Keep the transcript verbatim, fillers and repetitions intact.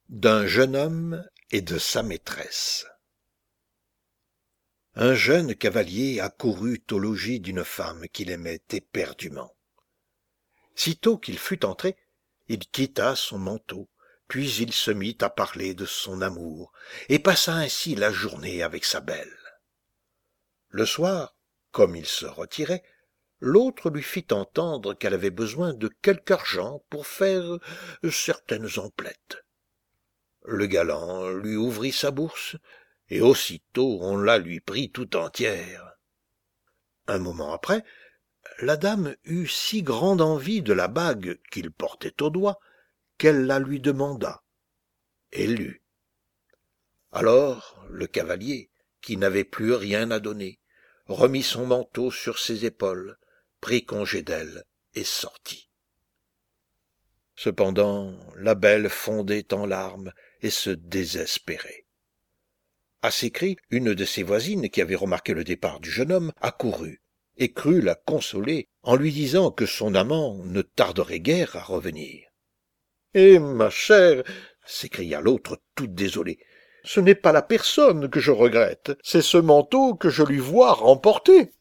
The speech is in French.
D'un jeune homme et de sa maîtresse. Un jeune cavalier accourut au logis d'une femme qu'il aimait éperdument. Sitôt qu'il fut entré, il quitta son manteau, puis il se mit à parler de son amour, et passa ainsi la journée avec sa belle. Le soir, comme il se retirait, l'autre lui fit entendre qu'elle avait besoin de quelque argent pour faire certaines emplettes. Le galant lui ouvrit sa bourse, et aussitôt on la lui prit tout entière. Un moment après, la dame eut si grande envie de la bague qu'il portait au doigt, qu'elle la lui demanda, et l'eut. Alors le cavalier, qui n'avait plus rien à donner, remit son manteau sur ses épaules, prit congé d'elle et sortit. Cependant la belle fondait en larmes et se désespérait. À ces cris, une de ses voisines, qui avait remarqué le départ du jeune homme, accourut, et crut la consoler en lui disant que son amant ne tarderait guère à revenir. « Eh, ma chère, s'écria l'autre toute désolée, ce n'est pas la personne que je regrette, c'est ce manteau que je lui vois remporter.